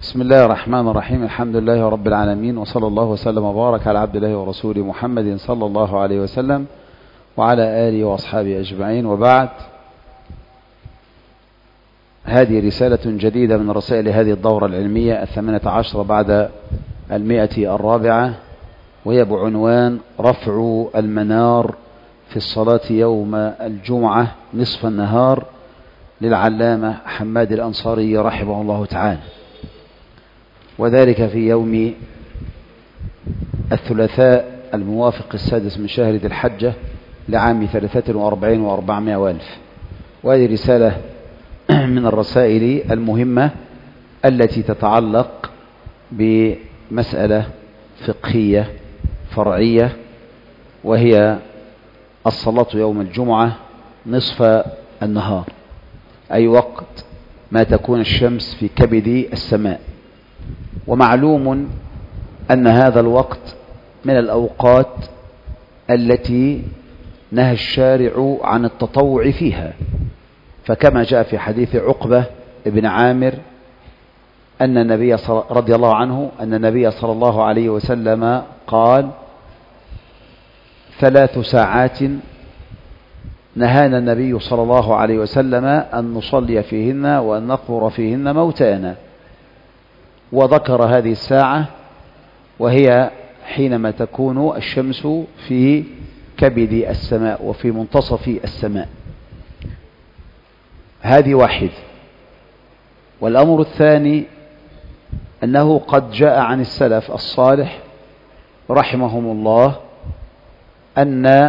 بسم الله الرحمن الرحيم. الحمد لله رب العالمين، وصلى الله وسلم وبارك على عبد الله ورسوله محمد صلى الله عليه وسلم وعلى آله وأصحابه أجمعين، وبعد. هذه رسالة جديدة من رسائل هذه الدورة العلمية 18 بعد 100 وهي بعنوان رفع المنار في الصلاة يوم الجمعة نصف النهار للعلامة حماد الأنصاري رحمه الله تعالى، وذلك في يوم الثلاثاء الموافق 6 من شهر ذي الحجة لعام 43 و400 وألف. وهذه رسالة من الرسائل المهمة التي تتعلق بمسألة فقهية فرعية، وهي الصلاة يوم الجمعة نصف النهار، أي وقت ما تكون الشمس في كبد السماء. ومعلوم أن هذا الوقت من الأوقات التي نهى الشارع عن التطوع فيها، فكما جاء في حديث عقبة بن عامر أن النبي رضي الله عنه أن النبي صلى الله عليه وسلم قال: 3 ساعات نهانا النبي صلى الله عليه وسلم أن نصلي فيهن وأن نقبر فيهن موتانا. وذكر هذه الساعة وهي حينما تكون الشمس في كبد السماء وفي منتصف السماء. هذه واحد. والأمر الثاني أنه قد جاء عن السلف الصالح رحمهم الله أن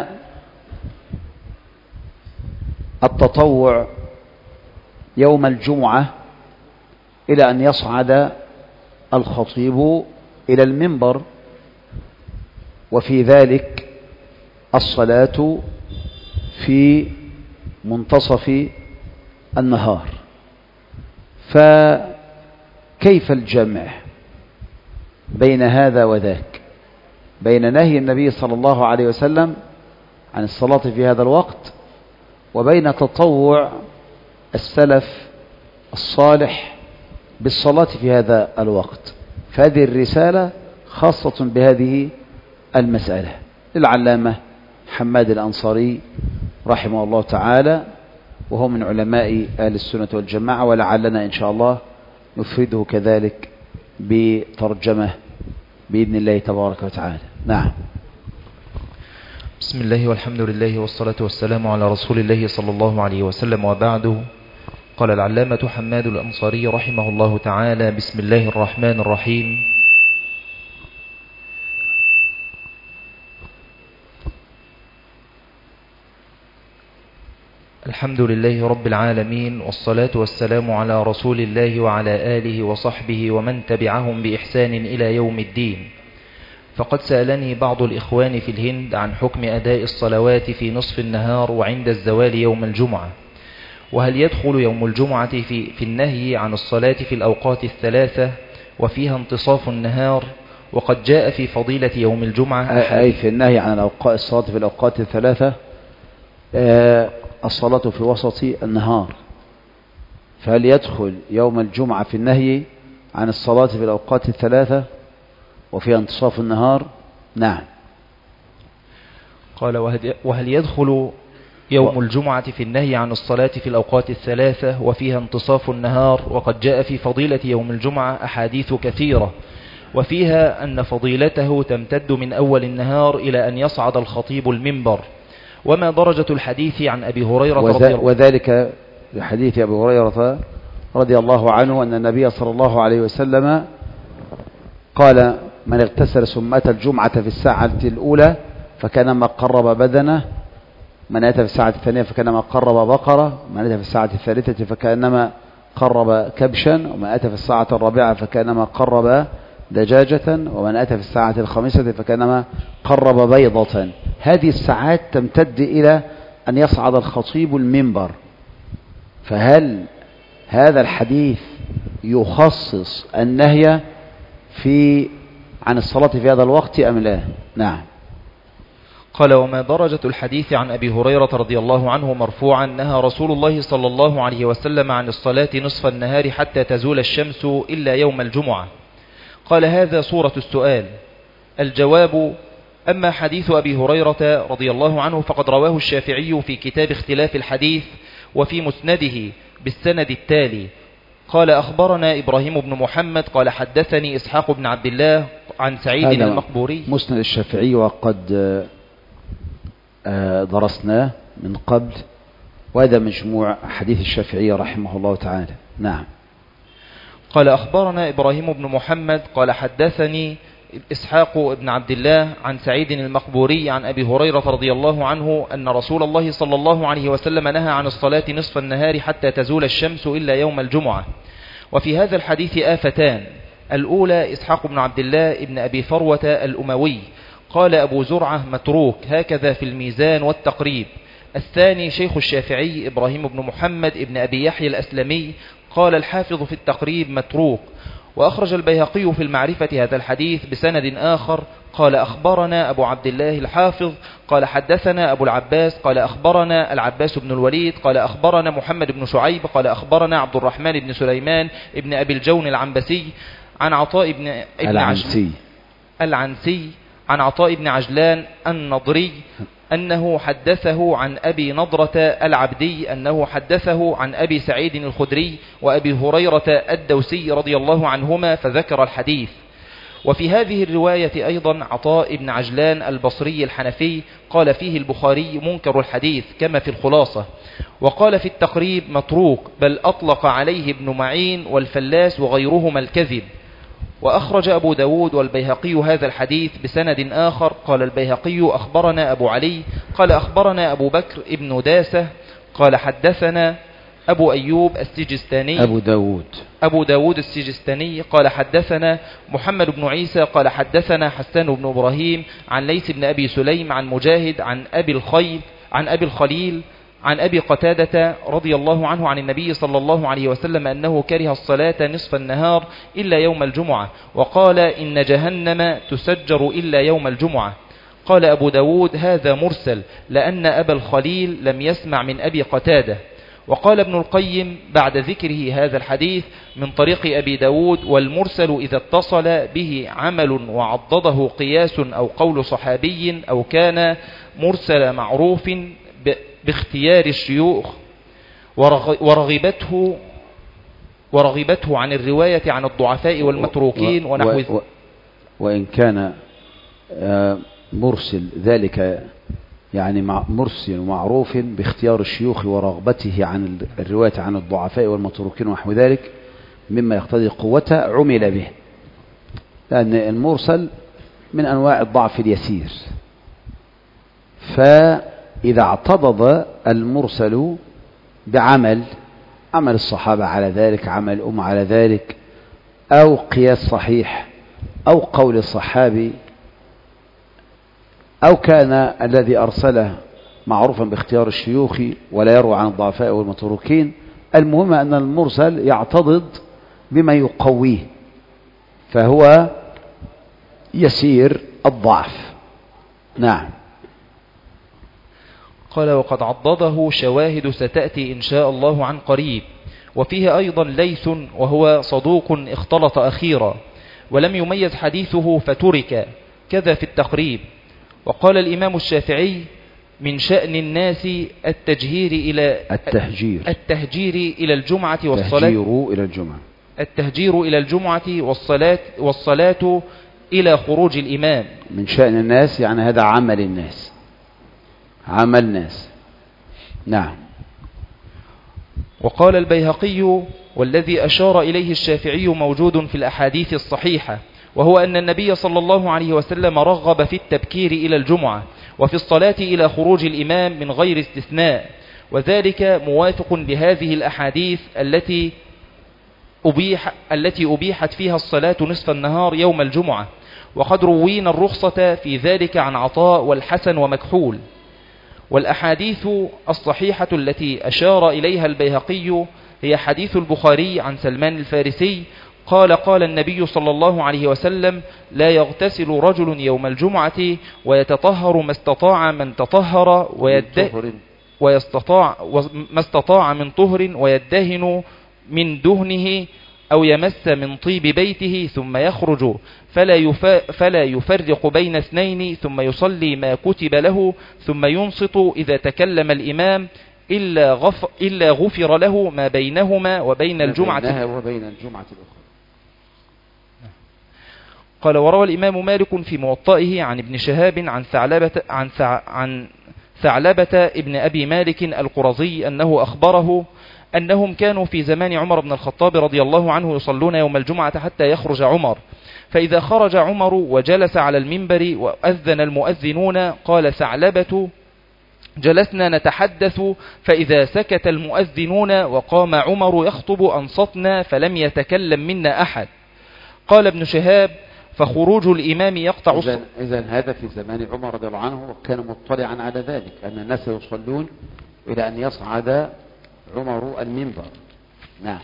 التطوع يوم الجمعة إلى أن يصعد الخطيب إلى المنبر، وفي ذلك الصلاة في منتصف النهار. فكيف الجمع بين هذا وذاك، بين نهي النبي صلى الله عليه وسلم عن الصلاة في هذا الوقت وبين تطوع السلف الصالح بالصلاة في هذا الوقت؟ فهذه الرسالة خاصة بهذه المسألة للعلامة حماد الأنصاري رحمه الله تعالى، وهو من علماء أهل السنة والجماعة، ولعلنا إن شاء الله نفرده كذلك بترجمة بإذن الله تبارك وتعالى. نعم. بسم الله والحمد لله والصلاة والسلام على رسول الله صلى الله عليه وسلم، وبعده. قال العلامة حماد الأنصاري رحمه الله تعالى: بسم الله الرحمن الرحيم. الحمد لله رب العالمين، والصلاة والسلام على رسول الله وعلى آله وصحبه ومن تبعهم بإحسان إلى يوم الدين. فقد سألني بعض الإخوان في الهند عن حكم أداء الصلوات في نصف النهار وعند الزوال يوم الجمعة، وهل يدخل يوم الجمعة في النهي عن الصلاة في الأوقات الثلاثة وفيها انتصاف النهار؟ وقد جاء في فضيلة يوم الجمعة أي في النهي عن الصلاة في الأوقات الثلاثة، الصلاة في وسط النهار. فهل يدخل يوم الجمعة في النهي عن الصلاة في الأوقات الثلاثة وفيها انتصاف النهار؟ نعم. قال: وهل يدخل يوم الجمعة في النهي عن الصلاة في الأوقات الثلاثة وفيها انتصاف النهار؟ وقد جاء في فضيلة يوم الجمعة أحاديث كثيرة، وفيها أن فضيلته تمتد من أول النهار إلى أن يصعد الخطيب المنبر. وما درجة الحديث عن أبي هريرة وذلك حديث أبي هريرة رضي الله عنه أن النبي صلى الله عليه وسلم قال: من اغتسل سمة الجمعة في الساعة الأولى فكانما قرب بدنه، من أتى في الساعة الثانية فكانما قرب بقرة، من أتى في الساعة الثالثة فكانما قرب كبشا، ومن أتى في الساعة الرابعة فكانما قرب دجاجة، ومن أتى في الساعة الخامسة فكانما قرب بيضة. هذه الساعات تمتد إلى أن يصعد الخطيب المنبر. فهل هذا الحديث يخصص النهي عن الصلاة في هذا الوقت أم لا؟ نعم. قال: وما درجة الحديث عن أبي هريرة رضي الله عنه مرفوعا نهى رسول الله صلى الله عليه وسلم عن الصلاة نصف النهار حتى تزول الشمس إلا يوم الجمعة. قال: هذا صورة السؤال. الجواب: أما حديث أبي هريرة رضي الله عنه فقد رواه الشافعي في كتاب اختلاف الحديث وفي مسنده بالسند التالي: قال: أخبرنا إبراهيم بن محمد قال حدثني إسحاق بن عبد الله عن سعيد المقبوري. مسند الشافعي وقد درسناه من قبل، وهذا مجموع حديث الشافعي رحمه الله تعالى. نعم. قال: أخبرنا إبراهيم بن محمد قال حدثني إسحاق بن عبد الله عن سعيد المقبوري عن أبي هريرة رضي الله عنه أن رسول الله صلى الله عليه وسلم نهى عن الصلاة نصف النهار حتى تزول الشمس إلا يوم الجمعة. وفي هذا الحديث آفتان: الأولى إسحاق بن عبد الله ابن أبي فروة الأموي، قال أبو زرعة متروك، هكذا في الميزان والتقريب. الثاني شيخ الشافعي إبراهيم بن محمد ابن أبي يحيى الأسلمي، قال الحافظ في التقريب متروك. وأخرج البيهقي في المعرفة هذا الحديث بسند آخر، قال: أخبرنا أبو عبد الله الحافظ قال حدثنا أبو العباس قال أخبرنا العباس بن الوليد قال أخبرنا محمد بن شعيب قال أخبرنا عبد الرحمن بن سليمان ابن أبي الجون العنبسي عن عطاء بن العنسي عن عطاء بن عجلان النضري أنه حدثه عن أبي نضرة العبدي أنه حدثه عن أبي سعيد الخدري وأبي هريرة الدوسي رضي الله عنهما فذكر الحديث. وفي هذه الرواية أيضا عطاء بن عجلان البصري الحنفي قال فيه البخاري منكر الحديث كما في الخلاصة، وقال في التقريب متروك، بل أطلق عليه ابن معين والفلاس وغيرهما الكذب. وأخرج أبو داود والبيهقي هذا الحديث بسند آخر، قال البيهقي أخبرنا أبو علي قال أخبرنا أبو بكر ابن داسة قال حدثنا أبو أيوب السجستاني أبو داود السجستاني قال حدثنا محمد بن عيسى قال حدثنا حسان بن إبراهيم عن ليث بن أبي سليم عن مجاهد عن أبي الخليل عن أبي قتادة رضي الله عنه عن النبي صلى الله عليه وسلم أنه كره الصلاة نصف النهار إلا يوم الجمعة، وقال إن جهنم تسجر إلا يوم الجمعة. قال أبو داود هذا مرسل لأن أبا الخليل لم يسمع من أبي قتادة. وقال ابن القيم بعد ذكره هذا الحديث من طريق أبي داود: والمرسل إذا اتصل به عمل وعضده قياس أو قول صحابي أو كان مرسل معروف باختيار الشيوخ ورغبته عن الرواية عن الضعفاء والمتروكين ونحو وإن كان مرسل ذلك يعني مرسل معروف باختيار الشيوخ ورغبته عن الرواية عن الضعفاء والمتروكين ونحو ذلك مما يقتضي قوته عمل به، لأن المرسل من أنواع الضعف اليسير. فإذا اعتضد المرسل بعمل الصحابة على ذلك، عمل الأمة على ذلك، أو قياس صحيح أو قول الصحابي، أو كان الذي أرسله معروفا باختيار الشيوخ ولا يروى عن الضعفاء والمتروكين، المهم أن المرسل يعتضد بما يقويه فهو يسير الضعف. نعم. قال وقد عضده شواهد ستأتي إن شاء الله عن قريب. وفيه أيضا ليث وهو صدوق اختلط أخيرا ولم يميز حديثه فترك، كذا في التقريب. وقال الإمام الشافعي من شأن الناس التهجير إلى الجمعة والصلاة إلى خروج الإمام. من شأن الناس يعني هذا عمل الناس. نعم. وقال البيهقي والذي أشار إليه الشافعي موجود في الأحاديث الصحيحة، وهو أن النبي صلى الله عليه وسلم رغب في التبكير إلى الجمعة وفي الصلاة إلى خروج الإمام من غير استثناء، وذلك موافق بهذه الأحاديث التي أبيحت فيها الصلاة نصف النهار يوم الجمعة. وقد روينا الرخصة في ذلك عن عطاء والحسن ومكحول. والأحاديث الصحيحة التي أشار إليها البيهقي هي حديث البخاري عن سلمان الفارسي قال النبي صلى الله عليه وسلم: لا يغتسل رجل يوم الجمعة ويتطهر ما استطاع من تطهر ما استطاع من طهر ويدهن من دهنه أو يمس من طيب بيته ثم يخرج فلا يفرق بين اثنين ثم يصلي ما كتب له ثم ينصت إذا تكلم الإمام إلا غفر له ما بينهما وبين الجمعة الأخرى. قال: وروى الإمام مالك في موطئه عن ابن شهاب عن ثعلبة ابن أبي مالك القرظي أنه أخبره أنهم كانوا في زمان عمر بن الخطاب رضي الله عنه يصلون يوم الجمعة حتى يخرج عمر، فإذا خرج عمر وجلس على المنبر وأذن المؤذنون قال ثعلبة: جلسنا نتحدث فإذا سكت المؤذنون وقام عمر يخطب أنصتنا فلم يتكلم منا أحد. قال ابن شهاب: فخروج الإمام يقطع إذن هذا في زمان عمر رضي الله عنه، وكان مطلعا على ذلك أن الناس يصلون إلى أن يصعد عمر المنبر. نعم.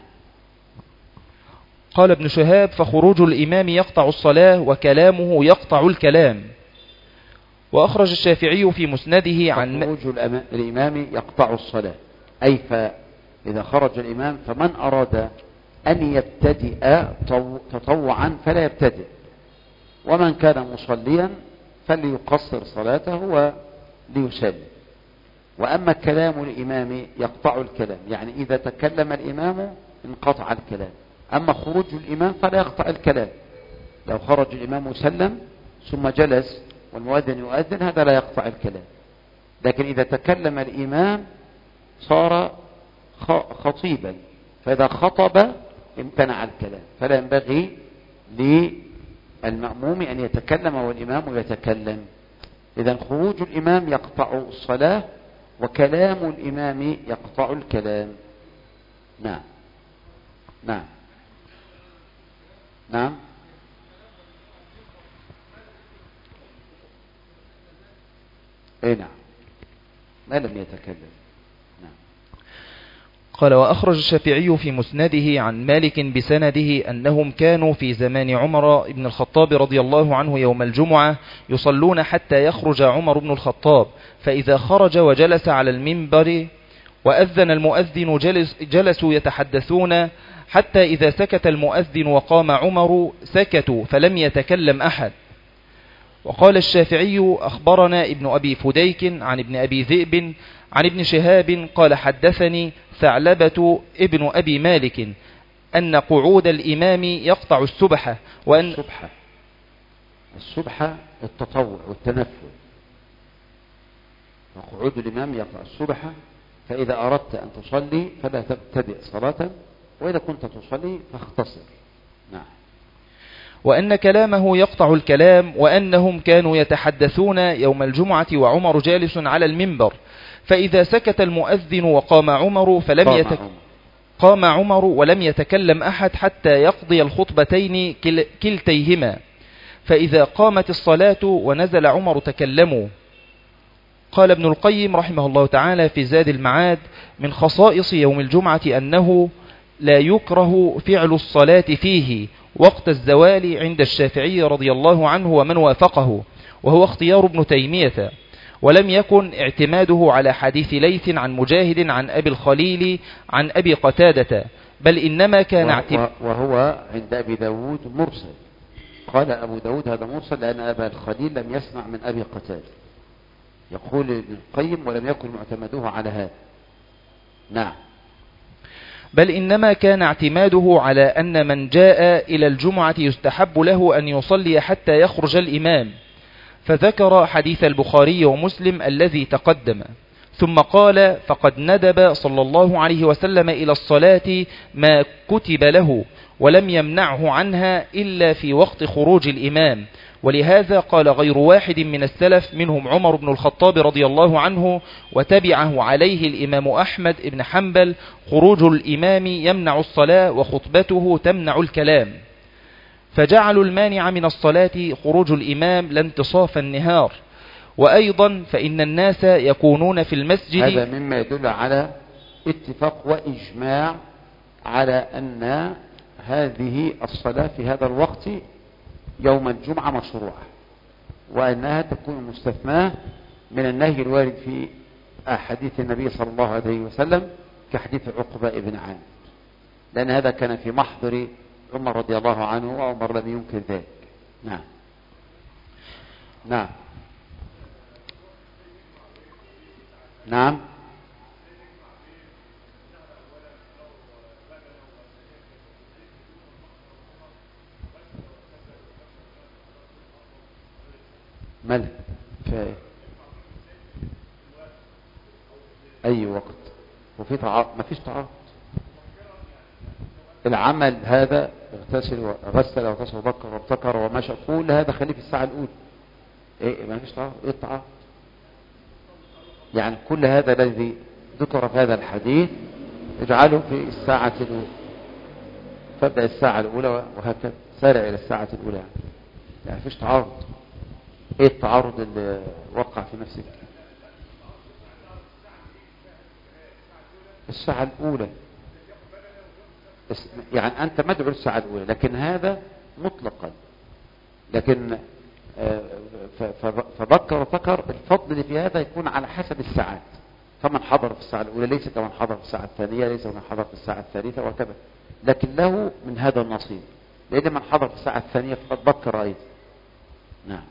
قال ابن شهاب: فخروج الإمام يقطع الصلاة وكلامه يقطع الكلام. وأخرج الشافعي في مسنده عن خروج الإمام يقطع الصلاة، أي فإذا خرج الإمام فمن أراد أن يبتدئ تطوعا فلا يبتدئ، ومن كان مصليا فليقصر صلاته وليسلم. وأما كلام الإمام يقطع الكلام، يعني إذا تكلم الإمام انقطع الكلام، أما خروج الإمام فلا يقطع الكلام. لو خرج الإمام وسلم ثم جلس والمؤذن يؤذن هذا لا يقطع الكلام، لكن إذا تكلم الإمام صار خطيبا، فإذا خطب امتنع الكلام، فلا ينبغي للمأموم أن يتكلم والإمام يتكلم. إذن خروج الإمام يقطع الصلاة وكلام الإمام يقطع الكلام. نعم نعم نعم. اي نعم، ما لم يتكلم. نعم. قال: وأخرج الشافعي في مسنده عن مالك بسنده أنهم كانوا في زمان عمر بن الخطاب رضي الله عنه يوم الجمعة يصلون حتى يخرج عمر بن الخطاب، فإذا خرج وجلس على المنبر وأذن المؤذن جلسوا يتحدثون حتى إذا سكت المؤذن وقام عمر سكتوا فلم يتكلم أحد. وقال الشافعي: أخبرنا ابن أبي فديك عن ابن أبي ذئب عن ابن شهاب قال: حدثني ثعلبة ابن أبي مالك أن قعود الإمام يقطع السبحة، وأن السبحة التطوع والتنفل، وقعود الإمام يقطع السبحة. فإذا أردت أن تصلي فلا تبتدئ صلاة، وإذا كنت تصلي فاختصر. نعم. وأن كلامه يقطع الكلام، وأنهم كانوا يتحدثون يوم الجمعة وعمر جالس على المنبر، فإذا سكت المؤذن وقام عمر قام عمر ولم يتكلم أحد حتى يقضي الخطبتين كلتيهما، فإذا قامت الصلاة ونزل عمر تكلموا. قال ابن القيم رحمه الله تعالى في زاد المعاد: من خصائص يوم الجمعة أنه لا يكره فعل الصلاة فيه وقت الزوال عند الشافعي رضي الله عنه ومن وافقه، وهو اختيار ابن تيمية، ولم يكن اعتماده على حديث ليث عن مجاهد عن أبي الخليل عن أبي قتادة، بل إنما كان وهو عند أبي داود مرسل. قال أبو داود هذا مرسل لأن أبا الخليل لم يسمع من أبي قتادة. يقول ابن القيم: ولم يكن معتمده على هذا. نعم. بل إنما كان اعتماده على أن من جاء إلى الجمعة يستحب له أن يصلي حتى يخرج الإمام، فذكر حديث البخاري ومسلم الذي تقدم، ثم قال: فقد ندب صلى الله عليه وسلم إلى الصلاة ما كتب له، ولم يمنعه عنها إلا في وقت خروج الإمام. ولهذا قال غير واحد من السلف منهم عمر بن الخطاب رضي الله عنه وتبعه عليه الإمام أحمد بن حنبل: خروج الإمام يمنع الصلاة وخطبته تمنع الكلام. فجعلوا المانع من الصلاة خروج الإمام لانتصاف النهار. وأيضا فإن الناس يكونون في المسجد، هذا مما يدل على اتفاق وإجماع على أن هذه الصلاة في هذا الوقت يوم الجمعة مشروعة، وأنها تكون مستثناة من النهي الوارد في أحاديث النبي صلى الله عليه وسلم كحديث عقبة ابن عامر، لأن هذا كان في محضر عمر رضي الله عنه، وعمر لم ينكر ذلك. نعم نعم نعم. ملك في أي وقت وفي تعارض؟ ما فيش تعارض. العمل هذا غسل وغسل وبكر وابتكر ومشى، كل هذا خليه في الساعة الأولى. إيه ما فيش تعارض؟ إيه التعارض؟ يعني كل هذا الذي ذكر في هذا الحديث اجعله في الساعة الأولى، فابدأ الساعة الأولى وهكذا سارع إلى الساعة الأولى. يعني فيش تعارض. ايه التعارض اللي وقع في نفسك؟ الساعة الأولى، يعني أنت مدعو الساعة الأولى، لكن هذا مطلقا. لكن فذكر وذكر الفضل اللي في هذا يكون على حسب الساعات، فمن حضر في الساعة الأولى ليس كمن حضر في الساعة الثانية، ليس كمن حضر في الساعة الثالثة، وكذا. لكن له من هذا النصيب، لأن من حضر في الساعة الثانية فقد بكر أيضا. نعم.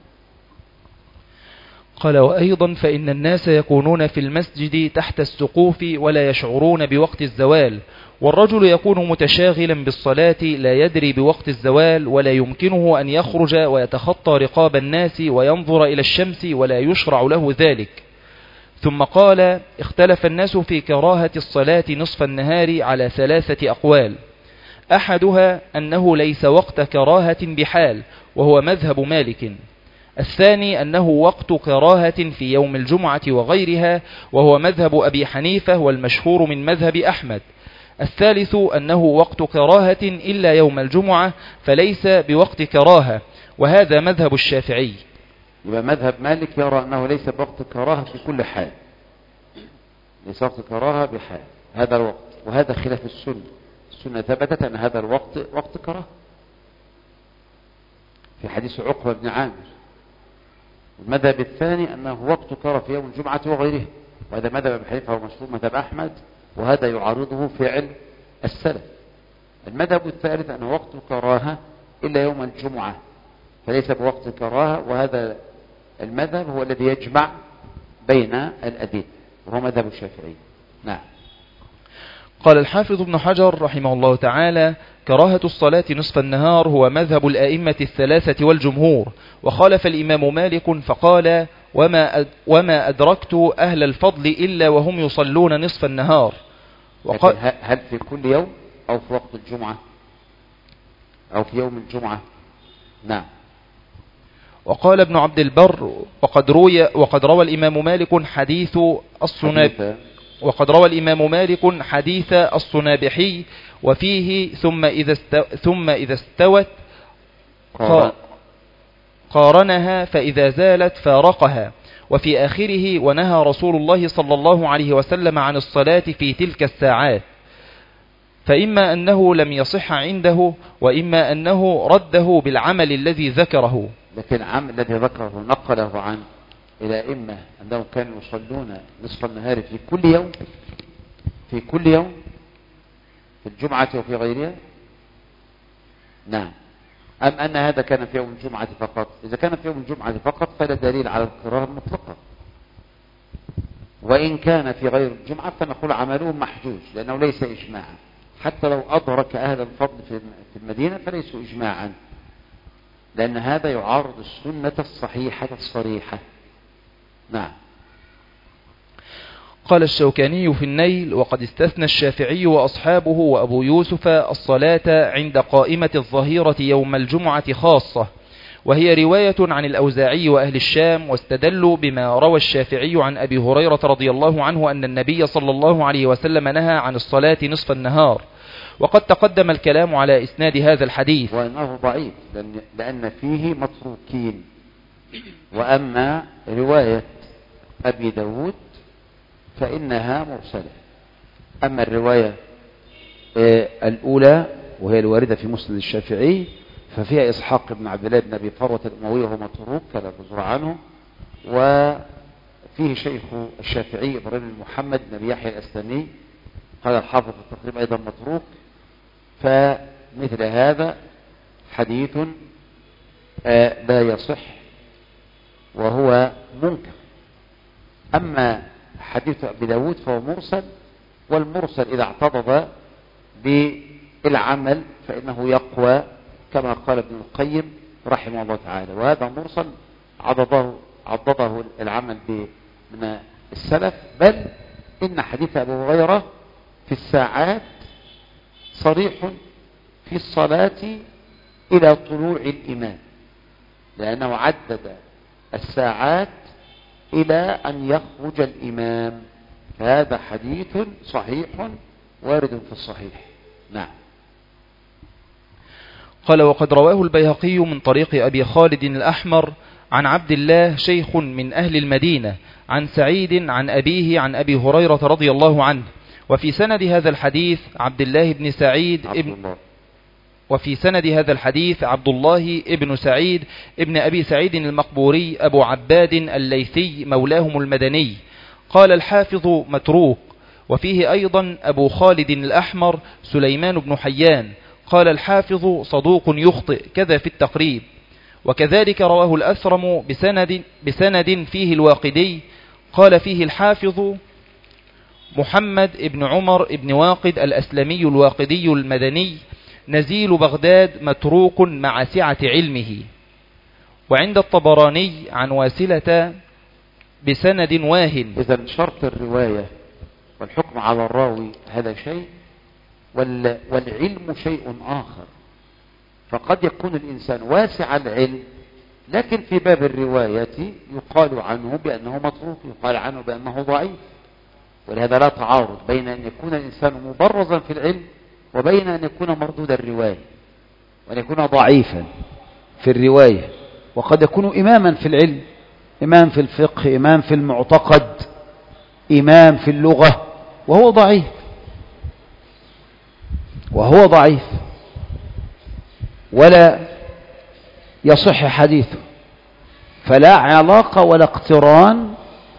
قال: وأيضا فإن الناس يكونون في المسجد تحت السقوف ولا يشعرون بوقت الزوال، والرجل يكون متشاغلا بالصلاة لا يدري بوقت الزوال، ولا يمكنه أن يخرج ويتخطى رقاب الناس وينظر إلى الشمس ولا يشرع له ذلك. ثم قال: اختلف الناس في كراهة الصلاة نصف النهار على 3 أقوال. أحدها أنه ليس وقت كراهة بحال، وهو مذهب مالك. الثاني أنه وقت كراهة في يوم الجمعة وغيرها، وهو مذهب أبي حنيفة والمشهور من مذهب أحمد. الثالث أنه وقت كراهة إلا يوم الجمعة، فليس بوقت كراهة، وهذا مذهب الشافعي. يبقى مذهب مالك يرى أنه ليس بوقت كراهة في كل حال، ليس وقت كراهة بحال هذا الوقت، وهذا خلاف السنة. السنة ثبتت أن هذا الوقت وقت كراهة في حديث عقبة بن عامر. المذهب الثاني أنه وقت كراهة في يوم الجمعة وغيره، وهذا مذهب أبي حنيفة ومشهور مذهب أحمد، وهذا يعارضه فعل السلف. المذهب الثالث أنه وقت كراهة إلا يوم الجمعة، فليس بوقت كراهة، وهذا المذهب هو الذي يجمع بين الأدلة، وهو مذهب الشافعي. نعم. قال الحافظ ابن حجر رحمه الله تعالى: كراهة الصلاة نصف النهار هو مذهب الأئمة 3 والجمهور، وخالف الإمام مالك فقال: وما أدركت أهل الفضل إلا وهم يصلون نصف النهار. هل في كل يوم أو في وقت الجمعة أو في يوم الجمعة؟ نعم. وقال ابن عبد البر: وقد روى الإمام مالك حديث الصنابحي، وفيه ثم إذا استوت قارنها، فإذا زالت فارقها. وفي آخره: ونهى رسول الله صلى الله عليه وسلم عن الصلاة في تلك الساعات، فإما أنه لم يصح عنده، وإما أنه رده بالعمل الذي ذكره. لكن العمل الذي ذكره نقله عن إلى إما أنهم كانوا يصلون نصف النهار في كل يوم، في الجمعة وفي غيرها. نعم. أم أن هذا كان في يوم الجمعة فقط؟ إذا كان في يوم الجمعة فقط فلا دليل على الكراهة المطلقة، وإن كان في غير الجمعة فنقول عمله محجوج، لأنه ليس إجماعا. حتى لو أدرك أهل الفضل في المدينة فليسوا إجماعا، لأن هذا يعارض السنة الصحيحة الصريحة. نعم. قال الشوكاني في النيل: وقد استثنى الشافعي وأصحابه وأبو يوسف الصلاة عند قائمة الظهيرة يوم الجمعة خاصة، وهي رواية عن الأوزاعي وأهل الشام، واستدلوا بما روى الشافعي عن أبي هريرة رضي الله عنه أن النبي صلى الله عليه وسلم نهى عن الصلاة نصف النهار. وقد تقدم الكلام على إسناد هذا الحديث، وأنه ضعيف لأن فيه متروكين. وأما رواية أبي داود فإنها مرسلة. أما الرواية الأولى وهي الواردة في مسند الشافعي، ففيها إسحاق بن عبد الله بن أبي فروة الأموي وهو متروك كلا بزر عنه، وفيه شيخ الشافعي إبراهيم بن محمد بن أبي يحيى الأسلمي، قال الحافظ في التقريب أيضا متروك. فمثل هذا حديث لا يصح وهو منكر. أما حديث أبي داود فهو مرسل، والمرسل إذا اعتضد بالعمل فإنه يقوى كما قال ابن القيم رحمه الله تعالى. وهذا مرسل عضده العمل من السلف، بل إن حديث أبي هريرة في الساعات صريح في الصلاة إلى طلوع الإمام، لأنه عدد الساعات إلى أن يخرج الإمام، فهذا حديث صحيح وارد في الصحيح. نعم. قال: وقد رواه البيهقي من طريق أبي خالد الأحمر عن عبد الله شيخ من أهل المدينة عن سعيد عن أبيه عن أبي هريرة رضي الله عنه، وفي سند هذا الحديث عبد الله بن سعيد عبد الله ابن سعيد ابن أبي سعيد المقبوري أبو عباد الليثي مولاهم المدني. قال الحافظ متروك. وفيه أيضا أبو خالد الأحمر سليمان بن حيان. قال الحافظ صدوق يخطئ كذا في التقريب. وكذلك رواه الأثرم بسند فيه الواقدي. قال فيه الحافظ محمد ابن عمر ابن واقد الأسلمي الواقدي المدني نزيل بغداد متروك مع سعة علمه. وعند الطبراني عن واسلة بسند واهن. إذن شرط الرواية والحكم على الراوي هذا شيء، والعلم شيء آخر. فقد يكون الإنسان واسع العلم لكن في باب الرواية يقال عنه بأنه متروك، يقال عنه بأنه ضعيف. ولهذا لا تعارض بين أن يكون الإنسان مبرزا في العلم وبين أن يكون مردود الرواية، وأن يكون ضعيفا في الرواية. وقد يكون إماما في العلم، إمام في الفقه، إمام في المعتقد، إمام في اللغة، وهو ضعيف ولا يصح حديثه. فلا علاقة ولا اقتران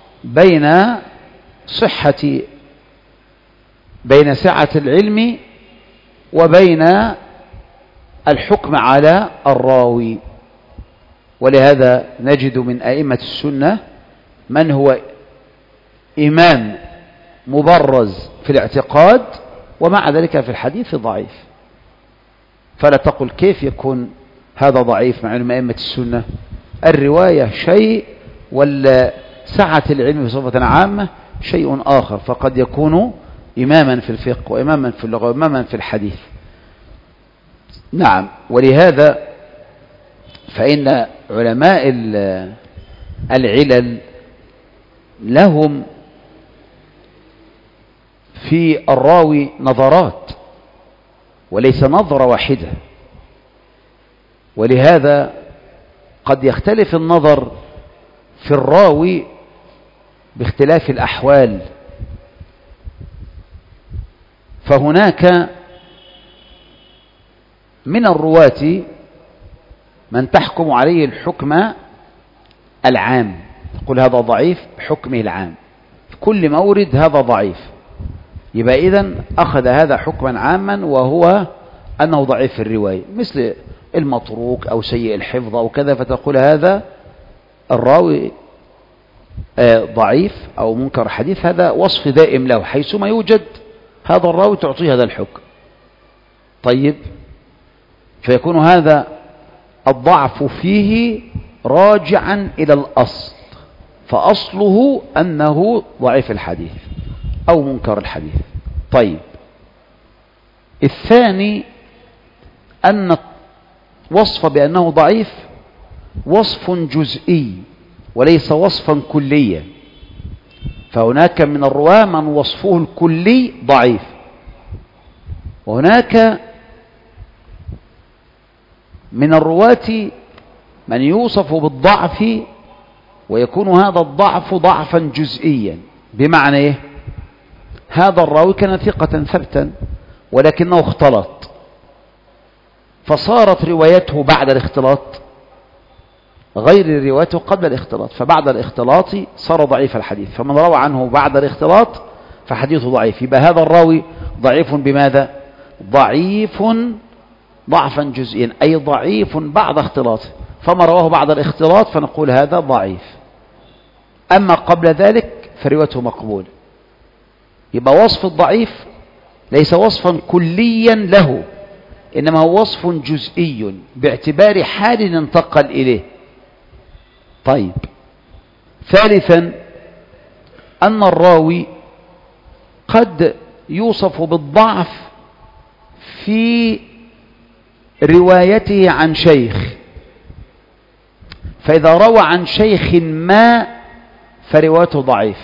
بين سعة العلم وبين الحكم على الراوي. ولهذا نجد من أئمة السنة من هو إمام مبرز في الاعتقاد ومع ذلك في الحديث ضعيف. فلا تقل كيف يكون هذا ضعيف مع أئمة السنة. الرواية شيء والسعة العلم بصفة عامة شيء آخر. فقد يكون إماما في الفقه وإماما في اللغة وإماما في الحديث. نعم. ولهذا فإن علماء العلل لهم في الراوي نظرات وليس نظرة واحدة. ولهذا قد يختلف النظر في الراوي باختلاف الأحوال. فهناك من الرواة من تحكم عليه الحكم العام، تقول هذا ضعيف بحكمه العام، في كل مورد هذا ضعيف، يبقى إذن أخذ هذا حكما عاما وهو أنه ضعيف في الرواية، مثل المتروك أو سيء الحفظ أو كذا، فتقول هذا الراوي ضعيف أو منكر حديث. هذا وصف دائم له، حيثما يوجد هذا الراوي تعطيه هذا الحكم. طيب، فيكون هذا الضعف فيه راجعا إلى الأصل، فأصله أنه ضعيف الحديث أو منكر الحديث. طيب، الثاني أن وصف بأنه ضعيف وصف جزئي وليس وصفا كليا. فهناك من الرواة من وصفه الكلي ضعيف، وهناك من الرواة من يوصف بالضعف ويكون هذا الضعف ضعفا جزئيا. بمعنى إيه؟ هذا الراوي كان ثقة ثبتا ولكنه اختلط، فصارت روايته بعد الاختلاط غير روايته قبل الاختلاط، فبعد الاختلاط صار ضعيف الحديث. فمن روى عنه بعد الاختلاط فحديثه ضعيف. يبقى هذا الراوي ضعيف بماذا؟ ضعيف ضعفا جزئيا، أي ضعيف بعد اختلاطه. فما رواه بعد الاختلاط فنقول هذا ضعيف. أما قبل ذلك فروايته مقبول. يبقى وصف الضعيف ليس وصفا كليا له، إنما هو وصف جزئي باعتبار حال انتقل إليه. طيب، ثالثا أن الراوي قد يوصف بالضعف في روايته عن شيخ، فإذا روى عن شيخ ما فروايته ضعيف،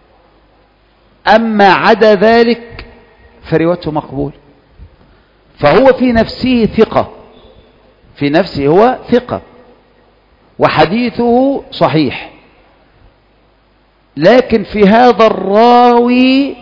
أما عدا ذلك فروايته مقبول. فهو في نفسه ثقة، في نفسه هو ثقة وحديثه صحيح، لكن في هذا الراوي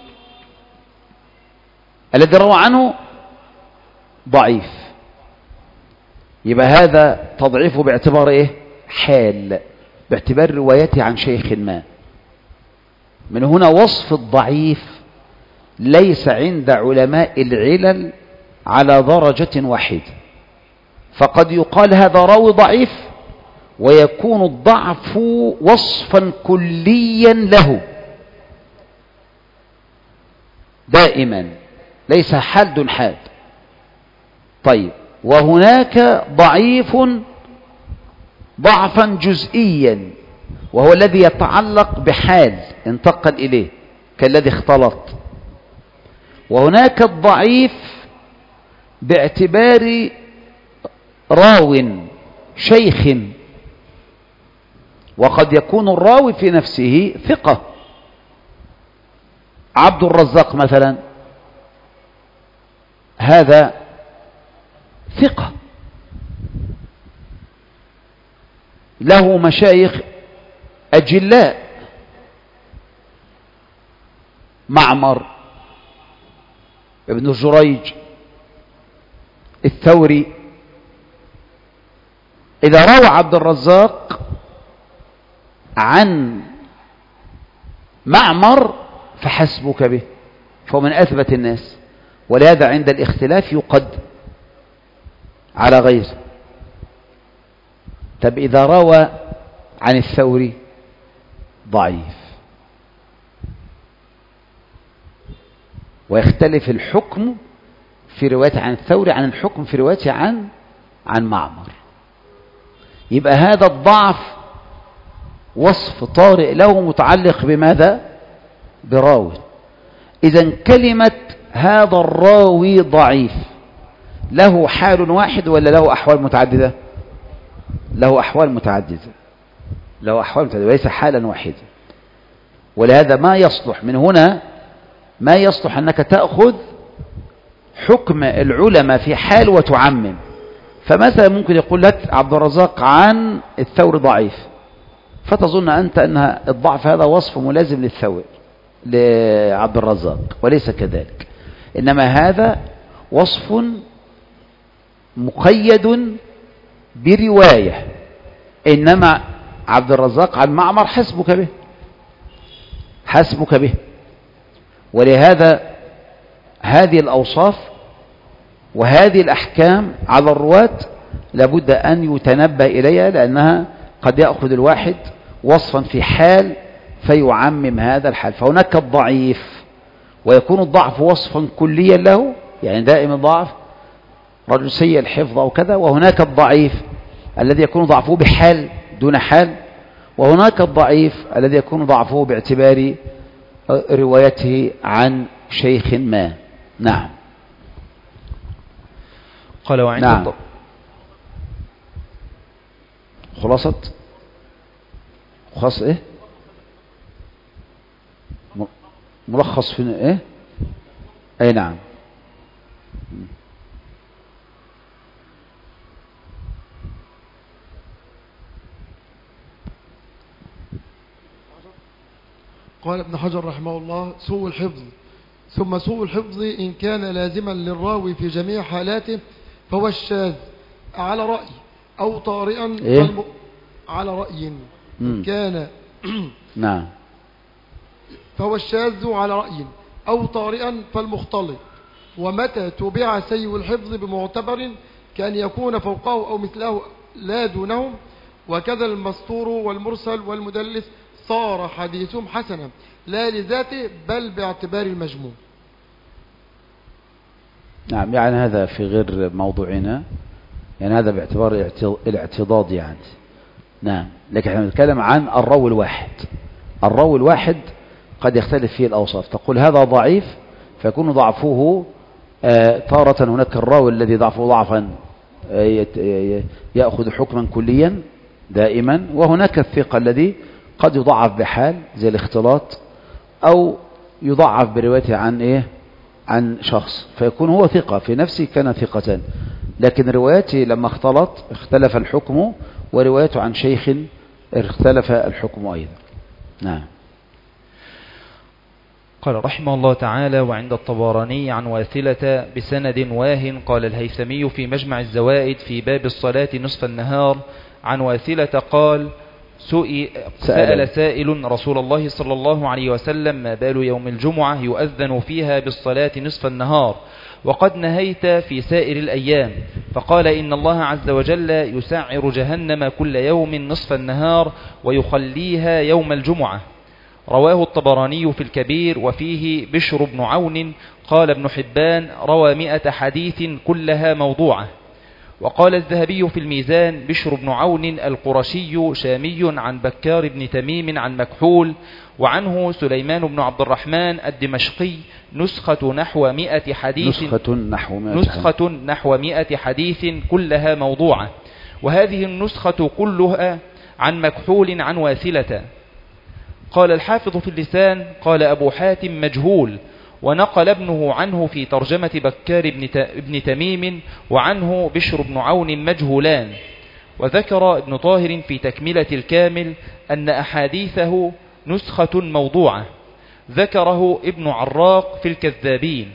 الذي روى عنه ضعيف. يبقى هذا تضعيفه باعتبار ايه؟ حال، باعتبار روايته عن شيخ ما. من هنا وصف الضعيف ليس عند علماء العلل على درجة واحدة، فقد يقال هذا راوي ضعيف ويكون الضعف وصفا كليا له دائما، ليس حال دون حال. طيب، وهناك ضعيف ضعفا جزئيا، وهو الذي يتعلق بحال انتقل إليه كالذي اختلط. وهناك الضعيف باعتبار راو شيخ، وقد يكون الراوي في نفسه ثقة. عبد الرزاق مثلا هذا ثقة، له مشايخ أجلاء، معمر، ابن جريج، الثوري. إذا روى عبد الرزاق عن معمر فحسبك به، فهو من أثبت الناس، ولهذا عند الاختلاف يقدم على غيره. طب إذا روى عن الثوري ضعيف، ويختلف الحكم في روايته عن الثوري عن الحكم في روايته عن معمر. يبقى هذا الضعف وصف طارئ له متعلق بماذا؟ براوي. إذن كلمة هذا الراوي ضعيف له حال واحد ولا له أحوال متعددة؟ له أحوال متعددة، له أحوال متعددة وليس حالا واحدا. ولهذا ما يصلح من هنا، ما يصلح أنك تأخذ حكم العلماء في حال وتعمم. فمثلا ممكن يقول لك عبد الرزاق عن الثوري ضعيف، فتظن أنت أن الضعف هذا وصف ملازم للثوري لعبد الرزاق، وليس كذلك. إنما هذا وصف مقيد برواية. إنما عبد الرزاق عن معمر حسبك به، حسبك به. ولهذا هذه الأوصاف وهذه الأحكام على الرواة لابد أن يتنبه إليها، لأنها قد يأخذ الواحد وصفا في حال فيعمم هذا الحال. فهناك الضعيف ويكون الضعف وصفا كليا له، يعني دائما ضعف، رجل سيء الحفظ أو كذا. وهناك الضعيف الذي يكون ضعفه بحال دون حال، وهناك الضعيف الذي يكون ضعفه باعتبار روايته عن شيخ ما. نعم. قال وعند نعم. خلاصة ايه؟ ملخص في ايه؟ اي نعم. قال ابن حجر رحمه الله: سوء الحفظ. ثم سوء الحفظ إن كان لازما للراوي في جميع حالاته فهو الشاذ على رأي أو طارئا إيه؟ على رأي مم. كان نعم. فهو الشاذ على رأي أو طارئا فالمختلط. ومتى تبع سيء الحفظ بمعتبر كان يكون فوقه أو مثله لا دونهم. وكذا المستور والمرسل والمدلس صار حديثهم حسنا لا لذاته بل باعتبار المجموع. نعم، يعني هذا في غير موضوعنا، يعني هذا باعتبار الاعتضاد يعني. نعم، لكن احنا بنتكلم عن الراوي الواحد. الراوي الواحد قد يختلف فيه الأوصاف، تقول هذا ضعيف فيكون ضعفه تارة هناك الراوي الذي ضعفه ضعفا يأخذ حكما كليا دائما، وهناك الثقة الذي قد يضعف بحال زي الاختلاط، أو يضعف بروايته عن عن شخص فيكون هو ثقة في نفسه كان ثقة، لكن روايته لما اختلف الحكم، وروايته عن شيخ اختلف الحكم أيضا. نعم. قال رحمه الله تعالى: وعند الطبراني عن واثلة بسند واه قال الهيثمي في مجمع الزوائد في باب الصلاة نصف النهار عن واثلة قال: سأل سائل رسول الله صلى الله عليه وسلم: ما بال يوم الجمعة يؤذن فيها بالصلاة نصف النهار وقد نهيت في سائر الأيام؟ فقال: إن الله عز وجل يسعر جهنم كل يوم نصف النهار ويخليها يوم الجمعة. رواه الطبراني في الكبير وفيه بشر بن عون. قال ابن حبان: روى 100 حديث كلها موضوعة. وقال الذهبي في الميزان: بشر بن عون القرشي شامي عن بكار بن تميم عن مكحول، وعنه سليمان بن عبد الرحمن الدمشقي نسخة نحو 100 حديث نحو 100 حديث كلها موضوعة، وهذه النسخة كلها عن مكحول عن واثلة. قال الحافظ في اللسان: قال أبو حاتم مجهول، ونقل ابنه عنه في ترجمة بكار بن تميم، وعنه بشر بن عون مجهولان. وذكر ابن طاهر في تكملة الكامل أن أحاديثه نسخة موضوعة، ذكره ابن عراق في الكذابين.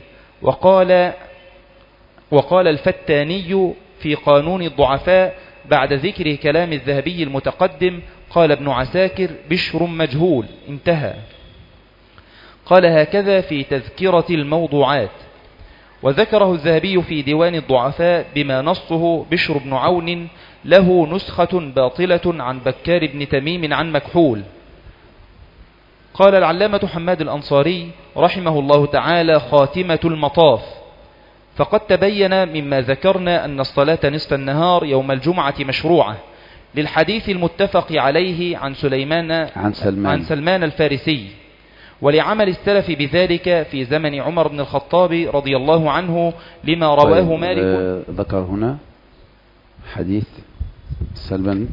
وقال الفتاني في قانون الضعفاء بعد ذكر كلام الذهبي المتقدم: قال ابن عساكر: بشر مجهول، انتهى. قال هكذا في تذكرة الموضوعات. وذكره الذهبي في ديوان الضعفاء بما نصه بشر بن عون له نسخة باطلة عن بكار بن تميم عن مكحول. قال العلامة حماد الأنصاري رحمه الله تعالى: خاتمة المطاف. فقد تبين مما ذكرنا أن الصلاة نصف النهار يوم الجمعة مشروعة للحديث المتفق عليه عن سلمان الفارسي، ولعمل السلف بذلك في زمن عمر بن الخطاب رضي الله عنه لما رواه مالك. ذكر هنا حديث سلمان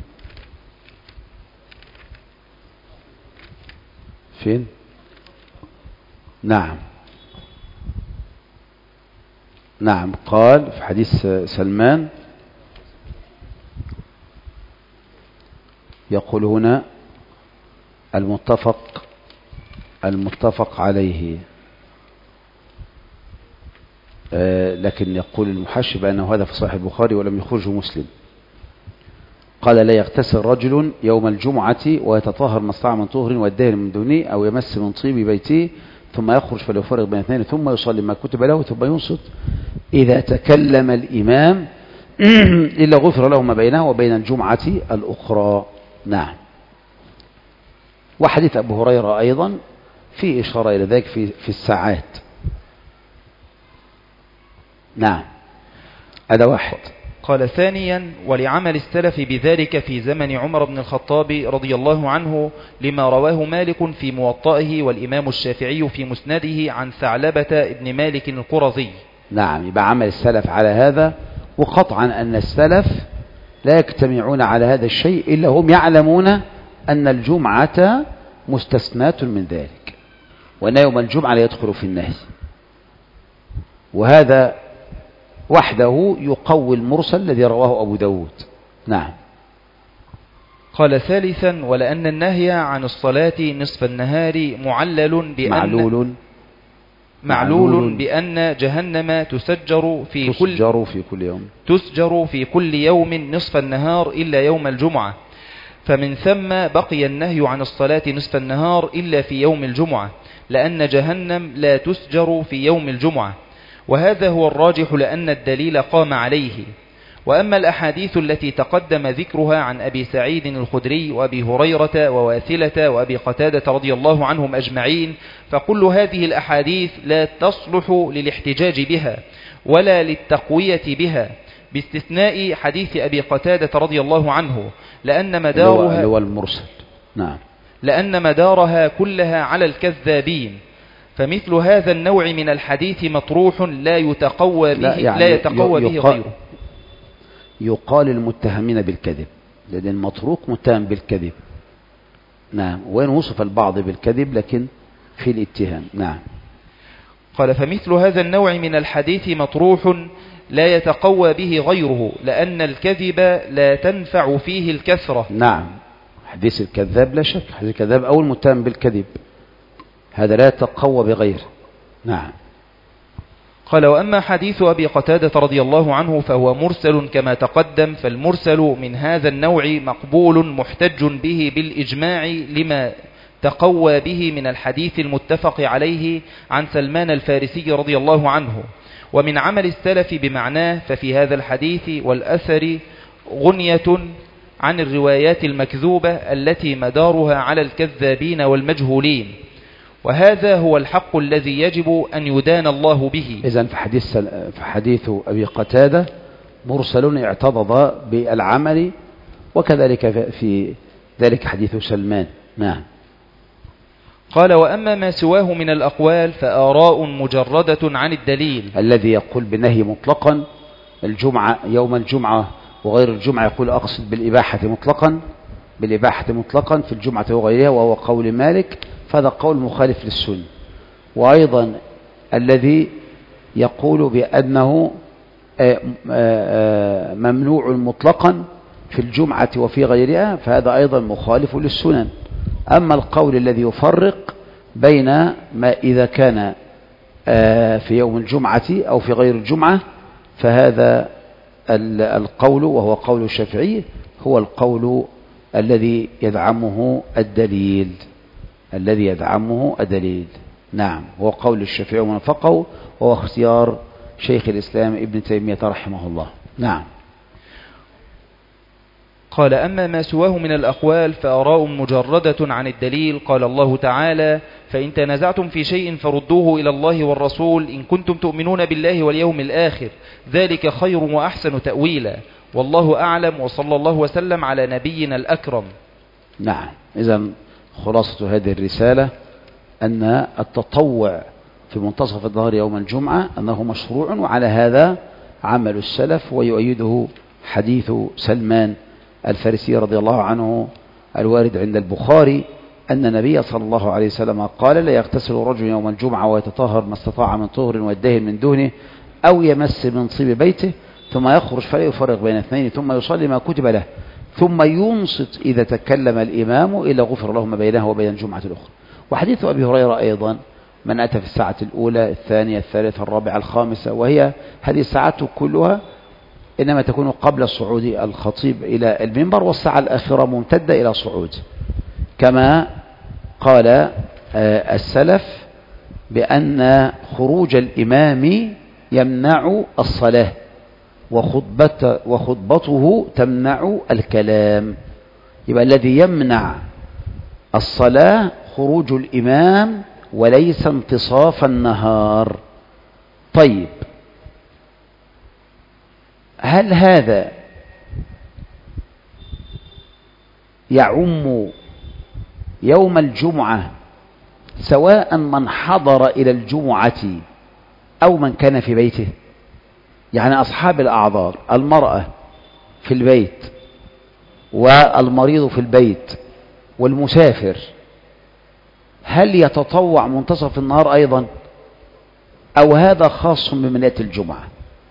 فين؟ نعم قال في حديث سلمان، يقول هنا المتفق عليه، لكن يقول المحشي بأنه هذا في صحيح البخاري ولم يخرجه مسلم. قال: لا يغتسل رجل يوم الجمعة ويتطهر ما استطاع من طهر والدهن من دونه أو يمس من طيب بيته ثم يخرج فليفرق بين اثنين ثم يصلي ما كتب له ثم ينصت إذا تكلم الإمام إلا غفر له ما بينه وبين الجمعة الأخرى. نعم. وحديث أبو هريرة أيضا في إشارة إلى ذلك في الساعات. نعم، هذا واحد. قال ثانيا: ولعمل السلف بذلك في زمن عمر بن الخطاب رضي الله عنه لما رواه مالك في موطئه والإمام الشافعي في مسنده عن ثعلبة ابن مالك القرظي. نعم، يبقى عمل السلف على هذا، وقطعا أن السلف لا يجتمعون على هذا الشيء إلا هم يعلمون أن الجمعة مستثناة من ذلك، وأن يوم الجمعة لا يدخل في النهي، وهذا وحده يقوي المرسل الذي رواه أبو داود. نعم. قال ثالثا: ولأن النهي عن الصلاة نصف النهار معلل معلول بأن جهنم تسجر في كل يوم نصف النهار إلا يوم الجمعة، فمن ثم بقي النهي عن الصلاة نصف النهار إلا في يوم الجمعة، لأن جهنم لا تسجر في يوم الجمعة، وهذا هو الراجح لأن الدليل قام عليه. وأما الأحاديث التي تقدم ذكرها عن أبي سعيد الخدري وأبي هريرة وواثلة وأبي قتادة رضي الله عنهم أجمعين، فكل هذه الأحاديث لا تصلح للاحتجاج بها ولا للتقوية بها، باستثناء حديث أبي قتادة رضي الله عنه، لأن مدارها هو المرسل. نعم. لأن مدارها كلها على الكذابين، فمثل هذا النوع من الحديث مطروح لا يتقوى به غيره. يقال المتهمين بالكذب، لأن المتروك متهم بالكذب. نعم. وين وصف البعض بالكذب لكن في الاتهام. نعم. قال فمثل هذا النوع من الحديث مطروح لا يتقوى به غيره، لأن الكذب لا تنفع فيه الكثرة. نعم. حديث الكذاب لا شك، حديث الكذاب أو المتهم بالكذب هذا لا يتقوى بغيره. نعم. قال وأما حديث أبي قتادة رضي الله عنه فهو مرسل كما تقدم، فالمرسل من هذا النوع مقبول محتج به بالإجماع لما تقوى به من الحديث المتفق عليه عن سلمان الفارسي رضي الله عنه، ومن عمل السلف بمعناه، ففي هذا الحديث والأثر غنية عن الروايات المكذوبة التي مدارها على الكذابين والمجهولين، وهذا هو الحق الذي يجب أن يدان الله به. إذن في حديث أبي قتادة مرسل اعتضد بالعمل، وكذلك في ذلك حديث سلمان. نعم. قال وأما ما سواه من الأقوال فآراء مجردة عن الدليل. الذي يقول بالنهي مطلقا الجمعة يوم الجمعة وغير الجمعة يقول أقصد بالإباحة مطلقا في الجمعة وغيرها، وهو قول مالك، فهذا قول مخالف للسنة. وأيضا الذي يقول بأنه ممنوع مطلقا في الجمعة وفي غيرها، فهذا أيضا مخالف للسنن. أما القول الذي يفرق بين ما إذا كان في يوم الجمعة أو في غير الجمعة، فهذا القول وهو قول الشافعي هو القول الذي يدعمه الدليل. نعم. هو قول الشافعي ومن وافقه، وهو اختيار شيخ الإسلام ابن تيمية رحمه الله. نعم. قال أما ما سواه من الأقوال فآراء مجردة عن الدليل. قال الله تعالى فإن تنازعتم في شيء فردوه إلى الله والرسول إن كنتم تؤمنون بالله واليوم الآخر ذلك خير وأحسن تأويلا والله أعلم وصلى الله وسلم على نبينا الأكرم. نعم. إذن خلاصة هذه الرسالة أن التطوع في منتصف الظهر يوم الجمعة أنه مشروع، وعلى هذا عمل السلف، ويؤيده حديث سلمان الفارسي رضي الله عنه الوارد عند البخاري أن النبي صلى الله عليه وسلم قال لا يغتسل رجل يوم الجمعة ويتطهر ما استطاع من طهر ويدهن من دهنه أو يمس من طيب بيته ثم يخرج فلا يفرق بين اثنين ثم يصلي ما كتب له ثم ينصت إذا تكلم الإمام إلا غفر له ما بينه وبين الجمعة الأخرى. وحديث أبي هريرة أيضا من أتى في الساعة الأولى الثانية الثالثة الرابعة الخامسة، وهي هذه الساعات كلها إنما تكون قبل صعود الخطيب إلى المنبر، والساعة الآخرة ممتدة إلى صعود، كما قال السلف بأن خروج الإمام يمنع الصلاة وخطبته تمنع الكلام. يبقى الذي يمنع الصلاة خروج الإمام وليس انتصاف النهار. طيب، هل هذا يعم يوم الجمعة سواء من حضر إلى الجمعة أو من كان في بيته؟ يعني أصحاب الأعذار، المرأة في البيت والمريض في البيت والمسافر، هل يتطوع منتصف النهار أيضا أو هذا خاص بمن يأتي الجمعة؟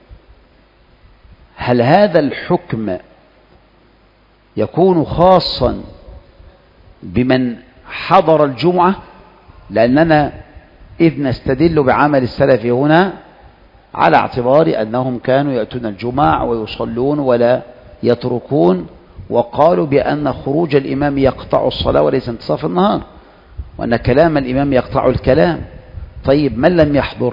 هل هذا الحكم يكون خاصا بمن حضر الجمعة؟ لأننا إذ نستدل بعمل السلف هنا على اعتبار أنهم كانوا يأتون الجمع ويصلون ولا يتركون، وقالوا بأن خروج الإمام يقطع الصلاة وليس انتصاف النهار، وأن كلام الإمام يقطع الكلام. طيب من لم يحضر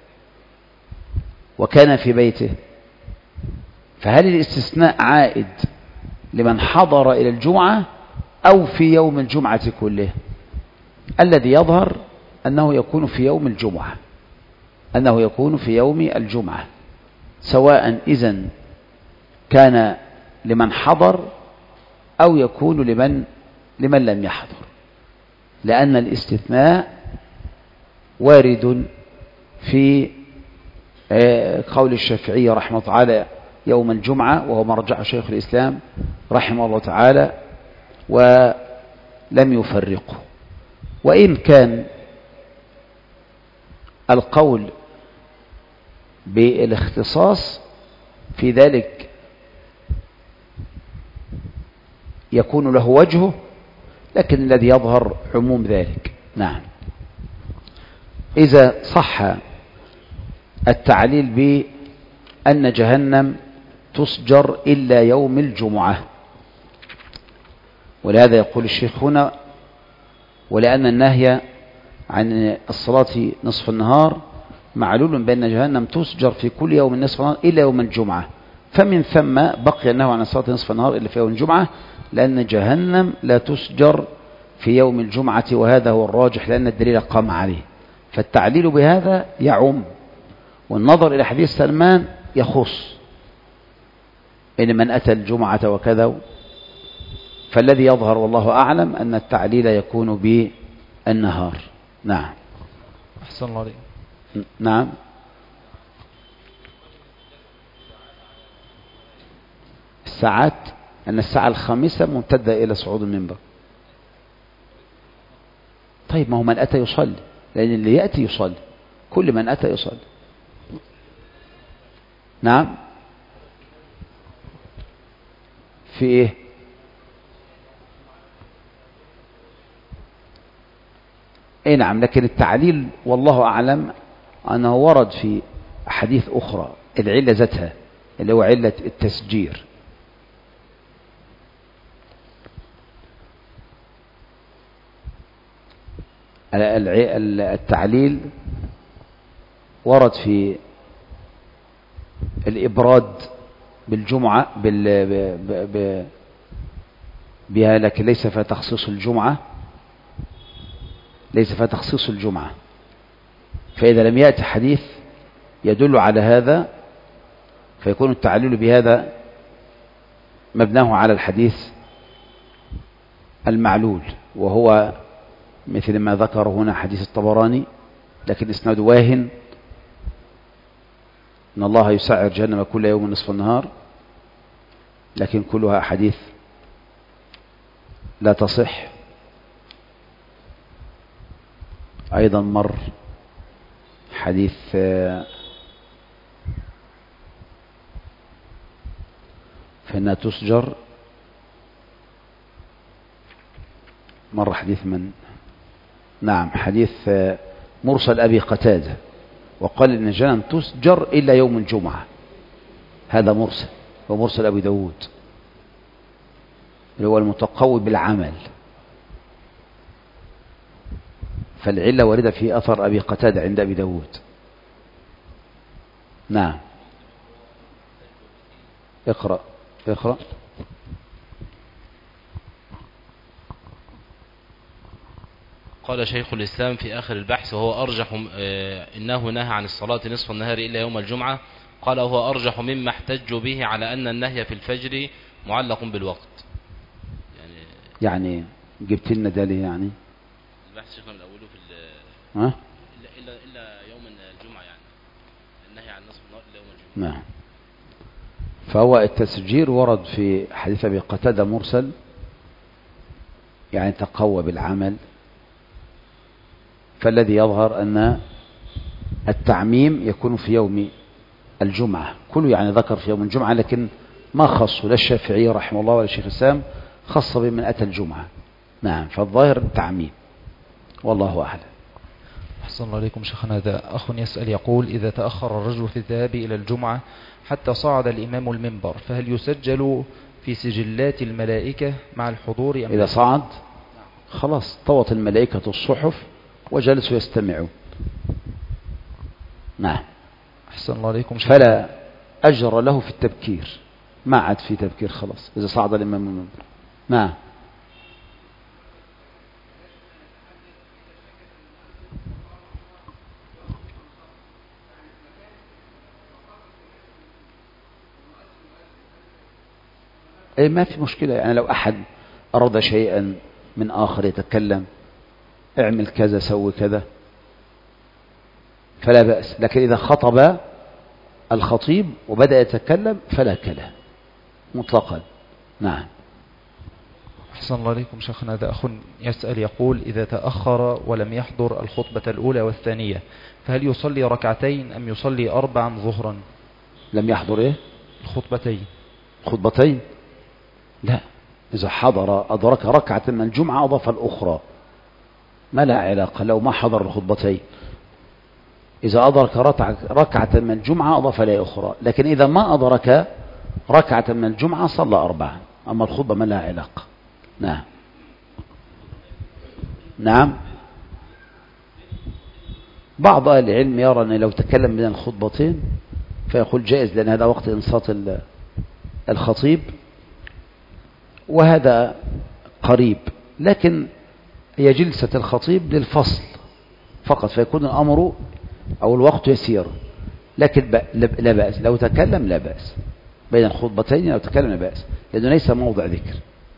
وكان في بيته، فهل الاستثناء عائد لمن حضر إلى الجمعة أو في يوم الجمعة كله؟ الذي يظهر أنه يكون في يوم الجمعة، أنه يكون في يوم الجمعة، سواء إذن كان لمن حضر أو يكون لمن لم يحضر، لأن الاستثناء وارد في قول الشافعي رحمه الله تعالى يوم الجمعة، وهو مرجع شيخ الإسلام رحمه الله تعالى، ولم يفرقه. وإن كان القول بالاختصاص في ذلك يكون له وجهه، لكن الذي يظهر عموم ذلك. نعم. إذا صح التعليل بأن جهنم تسجر إلا يوم الجمعة، ولهذا يقول الشيخ هنا: ولأن النهي عن الصلاة نصف النهار معلول بأن جهنم تسجر في كل يوم نصف النهار إلا يوم الجمعة، فمن ثم بقي النهي عن الصلاة نصف النهار إلا في يوم الجمعة، لأن جهنم لا تسجر في يوم الجمعة، وهذا هو الراجح لأن الدليل قام عليه. فالتعليل بهذا يعم، والنظر إلى حديث سلمان يخص إن من أتى الجمعة وكذا. فالذي يظهر والله أعلم أن التعليل يكون بالنهار. نعم. أحسن الله عليك. نعم. الساعات، أن الساعة 5 ممتدة إلى صعود المنبر. طيب ما هو من أتى يصلي، لأن اللي يأتي يصلي، كل من أتى يصلي. نعم. في إيه؟ اي نعم، لكن التعليل والله أعلم أنه ورد في حديث أخرى العلة ذاتها، اللي هو علة التسجير. التعليل ورد في الإبراد بالجمعة بها، لكن ليس فيها تخصيص الجمعة، ليس فيها تخصيص الجمعة. فإذا لم يأتي حديث يدل على هذا فيكون التعليل بهذا مبناه على الحديث المعلول، وهو مثل ما ذكر هنا حديث الطبراني، لكن إسناد واهن، إن الله يسعر جهنم كل يوم نصف النهار، لكن كلها حديث لا تصح. أيضا مر حديث فإنها تسجر، مر حديث من؟ نعم، حديث مرسل أبي قتادة، وقال إن جهنم تسجر إلا يوم الجمعة. هذا مرسل، ومرسل أبي داود اللي هو المتقوي بالعمل. فالعلة واردة في أثر أبي قتادة عند أبي داود. نعم. اقرأ. قال شيخ الإسلام في آخر البحث: وهو أرجح إنه نهى عن الصلاة نصف النهار إلا يوم الجمعة. قال: وهو أرجح مما احتجوا به على أن النهي في الفجر معلق بالوقت. يعني جبت لنا ده ليه؟ يعني البحث شيخنا من أوله في ها؟ إلا يوم الجمعة، يعني النهي عن نصف النهار إلا يوم الجمعة. نعم. فهو التسجير ورد في حديث أبي قتادة مرسل، يعني تقوى بالعمل. فالذي يظهر أن التعميم يكون في يوم الجمعة كله، يعني ذكر في يوم الجمعة، لكن ما خصه لا الشافعي رحمه الله ولا الشيخ الإسلام، خص بمن أتى الجمعة. نعم. فالظاهر التعميم والله أعلم. أحسن الله عليكم شيخنا. هذا أخ يسأل يقول: إذا تأخر الرجل في الذهاب إلى الجمعة حتى صعد الإمام المنبر، فهل يسجل في سجلات الملائكة مع الحضور أم إذا صعد خلاص طوت الملائكة الصحف وجلسوا يستمعون. نعم. أحسن الله عليكم شيخنا. فلا أجر له في التبكير، ما عاد في تبكير خلاص إذا صعد الإمام المنبر. نعم. أي ما في مشكلة، يعني لو أحد أراد شيئا من آخر يتكلم، اعمل كذا سوي كذا، فلا بأس. لكن إذا خطب الخطيب وبدأ يتكلم فلا كلام مطلقا. نعم. أحسن الله عليكم شيخنا. هذا أخ يسأل يقول: إذا تأخر ولم يحضر الخطبة الأولى والثانية، فهل يصلي ركعتين أم يصلي 4 ظهرا؟ لم يحضر إيه؟ الخطبتين. خطبتين؟ لا، إذا حضر أدرك ركعة من الجمعة أضاف الأخرى، ما لا علاقة لو ما حضر الخطبتين. إذا أدرك ركعة من الجمعة أضاف إليه أخرى، لكن إذا ما أدرك ركعة من الجمعة صلى 4، أما الخطبة ما لها علاقة. نعم. نعم. بعض أهل العلم يرى أن لو تكلم بين الخطبتين فيقول جائز، لأن هذا وقت إنصات الخطيب، وهذا قريب، لكن هي جلسة الخطيب للفصل فقط، فيكون الأمر أو الوقت يسير. لكن لا بأس لو تكلم، لا بأس بين الخطبتين، لو تكلم لا بأس، لأنه ليس موضع ذكر.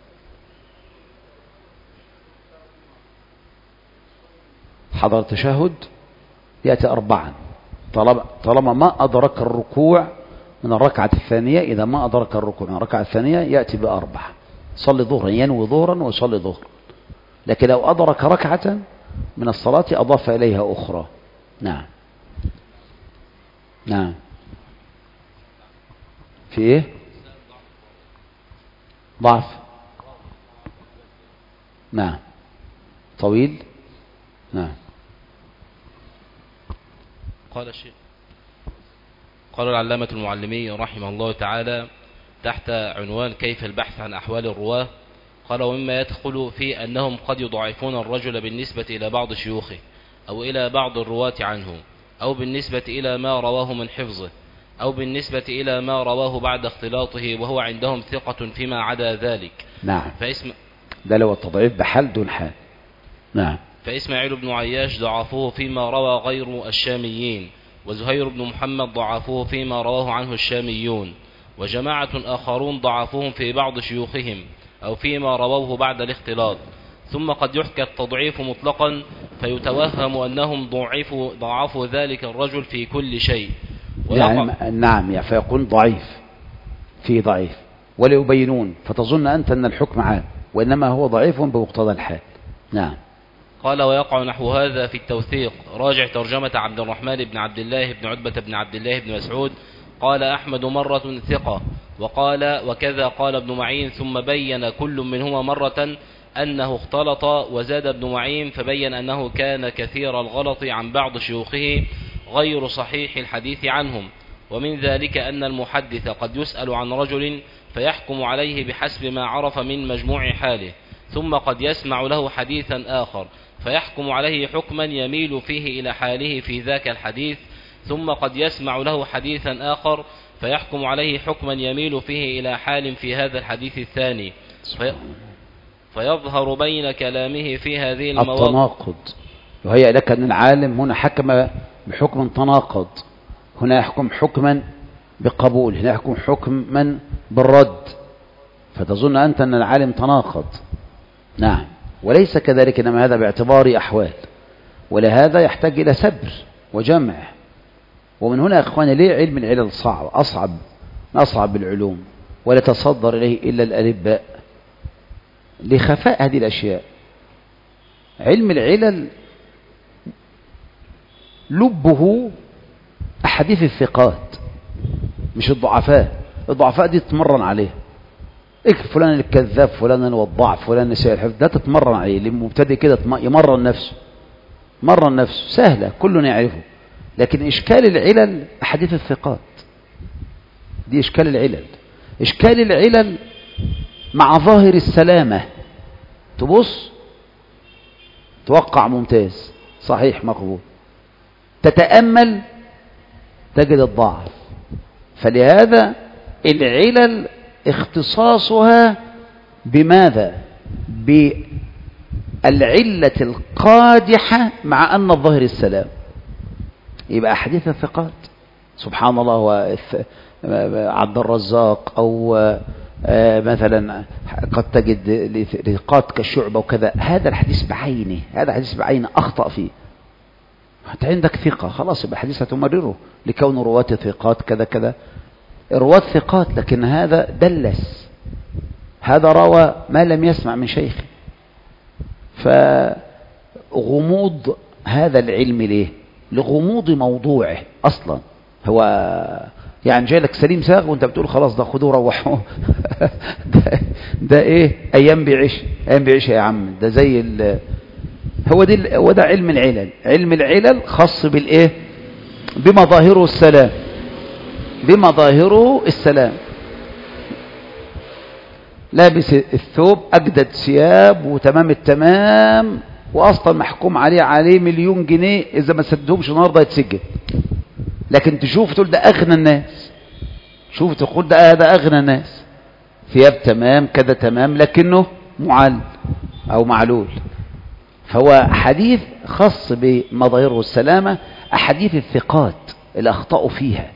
حضر التشهد يأتي 4 طالما ما أدرك الركوع من الركعة الثانية. إذا ما أدرك الركوع من الركعة الثانية يأتي ب4، صلي ظهرا، ينوي ظهرا ويصلي ظهرا. لكن لو أدرك ركعة من الصلاة أضاف إليها أخرى. نعم. نعم. في إيه؟ ضعف. نعم. طويل. نعم. قال الشيخ، قال العلامة المعلمي رحمه الله تعالى تحت عنوان كيف البحث عن أحوال الرواة، قال: ومما يدخل في أنهم قد يضعفون الرجل بالنسبة إلى بعض شيوخه، أو إلى بعض الرواة عنه، أو بالنسبة إلى ما رواه من حفظه، أو بالنسبة إلى ما رواه بعد اختلاطه وهو عندهم ثقة فيما عدا ذلك. نعم. ده لو التضعيف بحال دون حال. نعم. فإسماعيل بن عياش ضعفوه فيما روى غير الشاميين، وزهير بن محمد ضعفوه فيما رواه عنه الشاميون، وجماعة آخرون ضعفوهم في بعض شيوخهم أو فيما رووه بعد الاختلاط. ثم قد يحكى التضعيف مطلقا فيتوهم أنهم ضعفوا ذلك الرجل في كل شيء. يعني نعم، يعني فيكون ضعيف فيه ضعيف ولا يبينون، فتظن أنت أن الحكم عام، وإنما هو ضعيف بمقتضى الحال. نعم. قال: ويقع نحو هذا في التوثيق، راجع ترجمة عبد الرحمن بن عبد الله بن عتبة بن عبد الله بن مسعود. قال أحمد مرة ثقة، وقال وكذا قال ابن معين، ثم بين كل منهما مرة أنه اختلط، وزاد ابن معين فبين أنه كان كثير الغلط عن بعض شيوخه غير صحيح الحديث عنهم. ومن ذلك أن المحدث قد يسأل عن رجل فيحكم عليه بحسب ما عرف من مجموع حاله، ثم قد يسمع له حديثا آخر فيحكم عليه حكما يميل فيه إلى حاله في ذاك الحديث، ثم قد يسمع له حديثا آخر فيحكم عليه حكما يميل فيه إلى حال في هذا الحديث الثاني، فيظهر بين كلامه في هذه المواضع التناقض. وهي لك أن العالم هنا حكم بحكم تناقض، هنا يحكم حكما بقبول، هنا يحكم حكما بالرد، فتظن أنت أن العالم تناقض. نعم، وليس كذلك، إنما هذا باعتبار أحوال، ولهذا يحتاج إلى سبر وجمع. ومن هنا يا أخواني ليه علم العلل صعب، أصعب العلوم، ولا تصدر إليه إلا الألباء لخفاء هذه الأشياء. علم العلل لبه أحاديث الثقات مش الضعفاء. الضعفاء دي تتمرن عليه، فلان الكذاب، فلان الوضاع، فلان السيء الحفظ، ده تتمرن عليه. اللي مبتدئ كده يمرن نفسه، مر النفس سهلة كلنا يعرفه، لكن إشكال العلل أحاديث الثقات، دي إشكال العلل. إشكال العلل مع ظاهر السلامة، تبص توقع ممتاز صحيح مقبول، تتأمل تجد الضعف. فلهذا العلل اختصاصها بماذا؟ بالعلة القادحة مع أن الظاهر السلام. يبقى أحاديث الثقات سبحان الله، عبد الرزاق أو مثلا قد تجد لثقات كالشعبة وكذا، هذا الحديث بعينه، هذا حديث بعينه أخطأ فيه، حتى عندك ثقة خلاص يبقى حديث هتمرره لكون رواة ثقات كذا كذا، رواة ثقات، لكن هذا دلس، هذا روى ما لم يسمع من شيخه. فغموض هذا العلم ليه؟ لغموض موضوعه أصلا. هو يعني جاي لك سليم ساغ وانت بتقول خلاص ده خدوه روحوه ده ايه؟ ايام بيعيش، ايام بيعيش يا عم، ده زي هو ده علم العلل. علم العلل خاص بالايه؟ بمظاهره السلام، بمظاهره السلام. لابس الثوب أجدد ثياب وتمام التمام، وأصلا محكوم عليه مليون جنيه، إذا ما سدهمش النهارده يتسجن. لكن تشوف تقول ده أغنى الناس، شوف تقول ده أغنى الناس، ثياب تمام كذا تمام، لكنه معل أو معلول. فهو حديث خاص بمظاهره السلامة. أحاديث الثقات اللي أخطأوا فيها،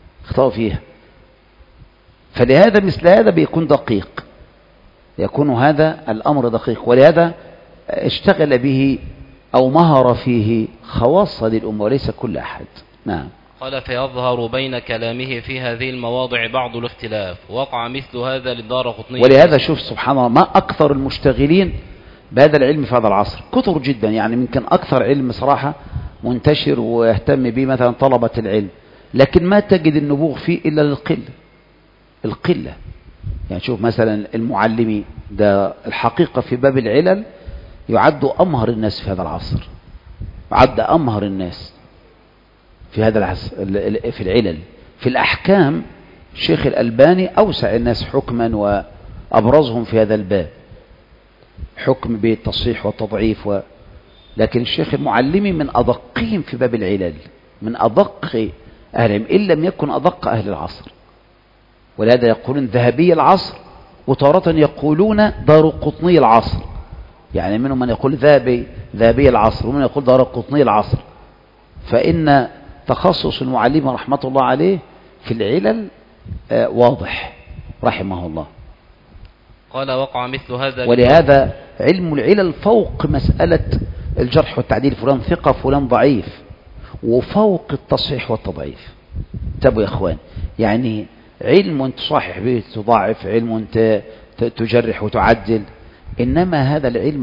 فلهذا مثل هذا بيكون دقيق، يكون هذا الأمر دقيق، ولهذا اشتغل به أو مهر فيه خواص هذه الأمة وليس كل أحد. نعم. قال فيظهر بين كلامه في هذه المواضع بعض الاختلاف، وقع مثل هذا للدارقطني. ولهذا شوف سبحان الله، ما أكثر المشتغلين بهذا العلم في هذا العصر، كثر جدا، يعني يمكن أكثر علم صراحة منتشر ويهتم به مثلا طلبة العلم، لكن ما تجد النبوغ فيه إلا القلة. يعني شوف مثلا المعلمي ده الحقيقة في باب العلل يعد أمهر الناس في هذا العصر، يعد أمهر الناس في هذا العصر في العلل. في الأحكام الشيخ الألباني أوسع الناس حكما وأبرزهم في هذا الباب، حكم بالتصحيح والتضعيف لكن الشيخ المعلمي من أدقهم في باب العلل، من أدق أهلهم إن لم يكن أدق أهل العصر. ولهذا يقولون ذهبي العصر، وتارة يقولون دارقطني العصر، يعني منهم من يقول ذهبي العصر، ومن يقول دارقطني العصر. فإن تخصص المعلم رحمة الله عليه في العلل واضح رحمه الله. قال وقع مثل هذا. ولهذا علم العلل فوق مسألة الجرح والتعديل، فلان ثقة فلان ضعيف، وفوق التصحيح والتضعيف. تابوا يا اخوان، يعني علم تصحح به تضاعف، علم تجرح وتعدل، إنما هذا العلم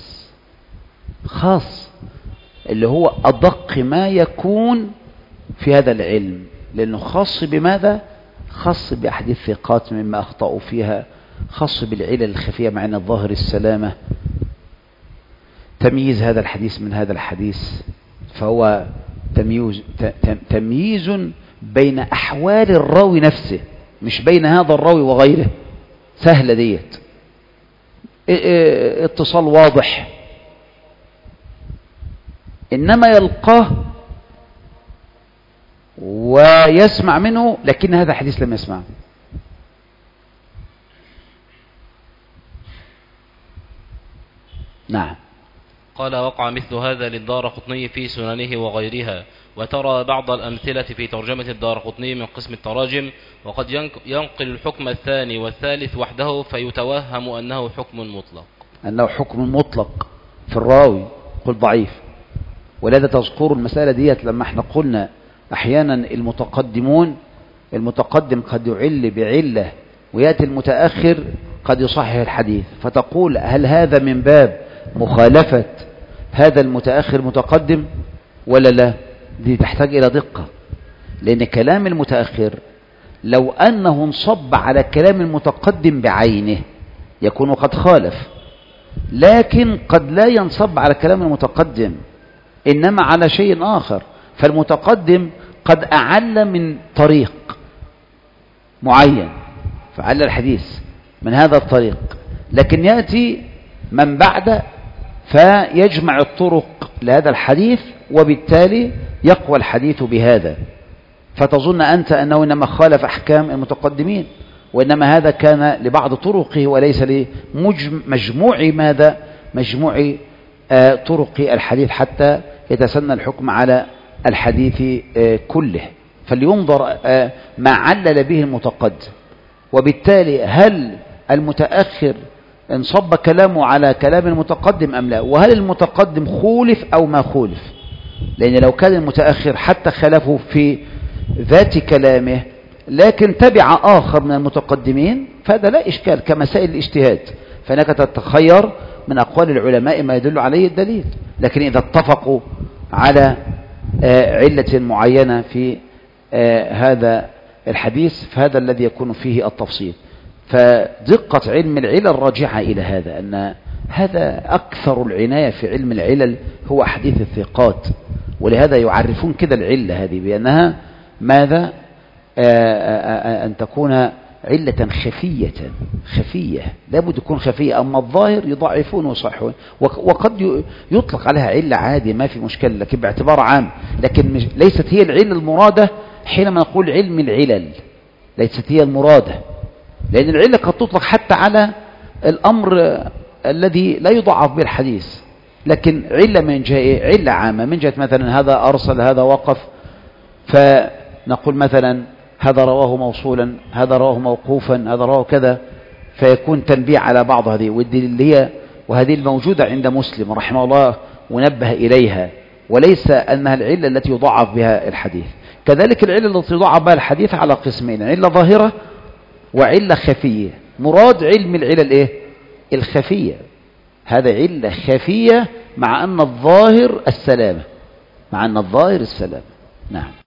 خاص اللي هو أدق ما يكون في هذا العلم، لأنه خاص بماذا؟ خاص بأحاديث الثقات مما أخطأوا فيها، خاص بالعلل الخفية مع أن الظاهر السلامة، تمييز هذا الحديث من هذا الحديث. فهو تمييز بين أحوال الراوي نفسه، مش بين هذا الراوي وغيره. سهلة ديت، اتصال واضح، إنما يلقاه ويسمع منه، لكن هذا حديث لم يسمعه. نعم. قال وقع مثل هذا للدارقطني في سننه وغيرها، وترى بعض الأمثلة في ترجمة الدارقطني من قسم التراجم، وقد ينقل الحكم الثاني والثالث وحده فيتوهم أنه حكم مطلق، أنه حكم مطلق في الراوي، قل ضعيف. ولذا تذكروا المسألة ديت لما احنا قلنا أحيانا المتقدم قد يعل بعلة، ويأتي المتأخر قد يصحح الحديث، فتقول هل هذا من باب مخالفة هذا المتأخر متقدم ولا لا؟ دي تحتاج إلى دقة، لأن كلام المتأخر لو أنه انصب على كلام المتقدم بعينه يكون قد خالف، لكن قد لا ينصب على كلام المتقدم، إنما على شيء آخر. فالمتقدم قد أعل من طريق معين فعل الحديث من هذا الطريق، لكن يأتي من بعد فيجمع الطرق لهذا الحديث، وبالتالي يقوى الحديث بهذا. فتظن أنت أنه إنما خالف أحكام المتقدمين، وإنما هذا كان لبعض طرقه وليس لمجموع ماذا؟ مجموع طرق الحديث حتى يتسنى الحكم على الحديث كله. فلينظر ما علل به المتقدم، وبالتالي هل المتأخر انصب كلامه على كلام المتقدم أم لا، وهل المتقدم خولف أو ما خولف. لأن لو كان المتأخر حتى خلفه في ذات كلامه لكن تبع آخر من المتقدمين فهذا لا إشكال كمسائل الاجتهاد، فإنك تتخير من أقوال العلماء ما يدل عليه الدليل. لكن إذا اتفقوا على علة معينة في هذا الحديث فهذا الذي يكون فيه التفصيل. فدقة علم العلل راجعة إلى هذا، أن هذا أكثر العناية في علم العلل هو حديث الثقات، ولهذا يعرفون كده العلة هذه بأنها ماذا؟ أن تكون علة خفية لابد تكون خفية. أما الظاهر يضعفون ويصحون، وقد يطلق عليها علة عادي ما في مشكلة لكن باعتبار عام، لكن ليست هي العلة المرادة حينما نقول علم العلل، ليست هي المرادة. لأن العلة قد تطلق حتى على الأمر الذي لا يضعف بالحديث، لكن علة من جهة علة عامة، من جهة مثلا هذا أرسل هذا وقف، فنقول مثلا هذا رواه موصولا، هذا رواه موقوفا، هذا رواه كذا، فيكون تنبيه على بعض هذه. وهذه الموجودة عند مسلم رحمه الله ونبه إليها، وليس أنها العلة التي يضعف بها الحديث. كذلك العلة التي يضعف بها الحديث على قسمين: علة ظاهرة وعلة خفية. مراد علم العلل إيه؟ الخفية. هذا علة خفية مع أن الظاهر السلامة، نعم.